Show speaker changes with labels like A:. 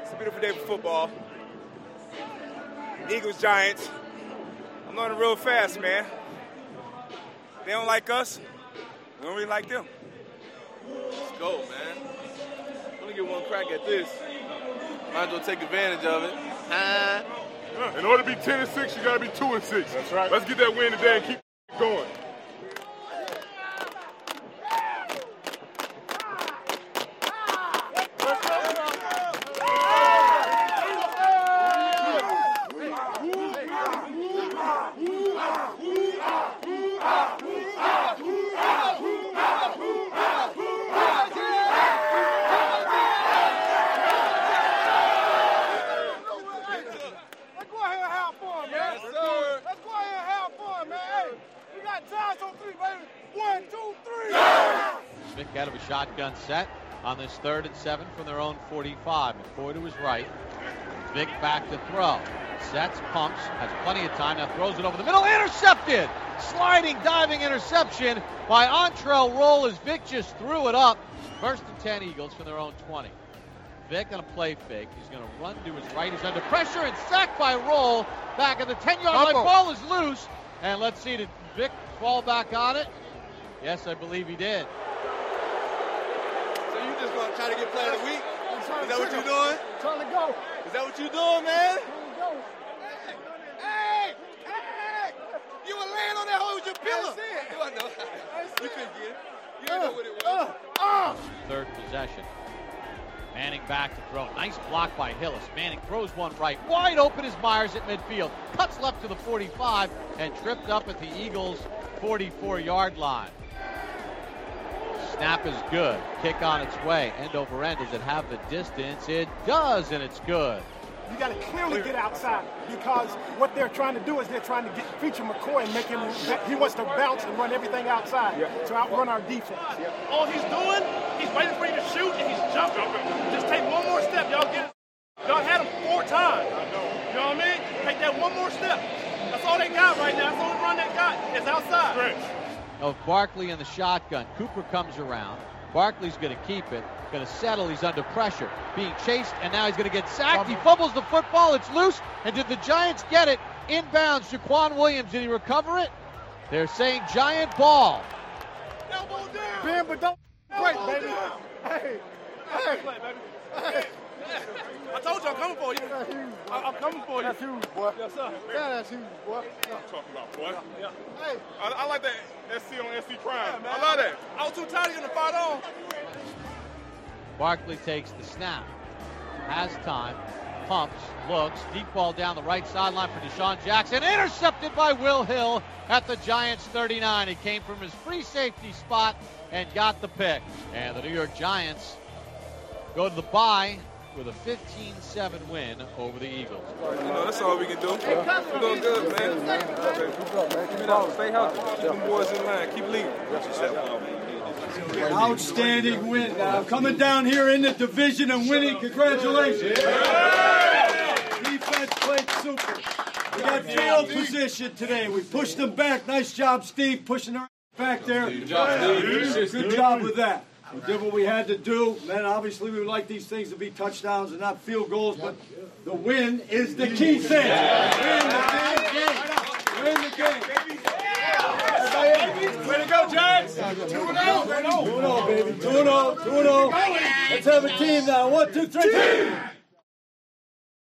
A: It's a beautiful day for football. Eagles, Giants. I'm learning real fast, man. They don't like us. We don't really like them.
B: Let's go, man. I'm going to get one crack at this. Might as well take advantage of it.
C: In order to be 10-6, you got to be 2-6.
D: That's right.
C: Let's get that win today and keep going.
E: Vick out of a shotgun set on this 3rd and 7 from their own 45. McCoy to his right. Vick back to throw. Sets, pumps, has plenty of time. Now throws it over the middle. Intercepted! Sliding, diving interception by Antrel Roll as Vick just threw it up. 1st and 10 Eagles from their own 20. Vick on a play fake. He's going to run to his right. He's under pressure and sacked by Roll. Back at the 10-yard line. Ball is loose. And let's see, did Vick fall back on it? Yes, I believe he did.
B: So you just going to try to get player of the week? Is that what you're doing?
D: Trying to go.
B: Is that what you're doing, man?
D: Hey!
B: You were laying on that hole with your pillow. I know. You couldn't get it. You didn't know what it was.
E: 3rd possession. Manning back to throw. Nice block by Hillis. Manning throws one right. Wide open is Myers at midfield. Cuts left to the 45 and tripped up at the Eagles' 44-yard line. Snap is good. Kick on its way. End over end. Does it have the distance? It does, and it's good.
D: You got to clearly get outside because what they're trying to do is they're trying to feature McCoy and make him, he wants to bounce and run everything outside to outrun our defense.
F: All he's doing, he's waiting for you to shoot and he's jumping. Just take one more step. Y'all get it. Y'all had him 4 times. You know what I mean? Take that one more step. That's all they got right now. That's the only run they got is outside.
C: Stretch.
E: Of Barkley in the shotgun. Cooper comes around. Barkley's going to keep it. Going to settle. He's under pressure. Being chased, and now he's going to get sacked. He fumbles the football. It's loose. And did the Giants get it? Inbounds. Jaquan Williams. Did he recover it? They're saying Giant ball.
D: Elbow down. Ben, but don't break, baby. Hey.
F: I told you I'm coming for you. I'm coming for you.
D: That's huge, boy.
F: Yes, sir.
D: Yeah, that's huge, boy.
C: Talking about, boy.
F: Yeah.
D: Hey.
C: I like that SC on SC crime.
F: Yeah,
C: I love that.
F: I was too tired of getting the fight on.
E: Barkley takes the snap. Has time. Pumps. Looks. Deep ball down the right sideline for Deshaun Jackson. Intercepted by Will Hill at the Giants 39. He came from his free safety spot and got the pick. And the New York Giants go to the bye with a 15-7 win over the Eagles.
A: You know, that's all we can do. We're doing good, man. Keep it up. Stay healthy. Keep them boys in line. Keep leading.
G: Outstanding win now. Coming down here in the division and winning. Congratulations. Defense played super. We got field position today. We pushed them back. Nice job, Steve, pushing them back there. Good job with that. We did what we had to do. Man, obviously we would like these things to be touchdowns and not field goals, but the win is the key thing. Win the game.
C: Way to go, Giants.
G: 2-0, baby. 2-0, baby. 2-0. Let's have a team now. 1, 2, 3.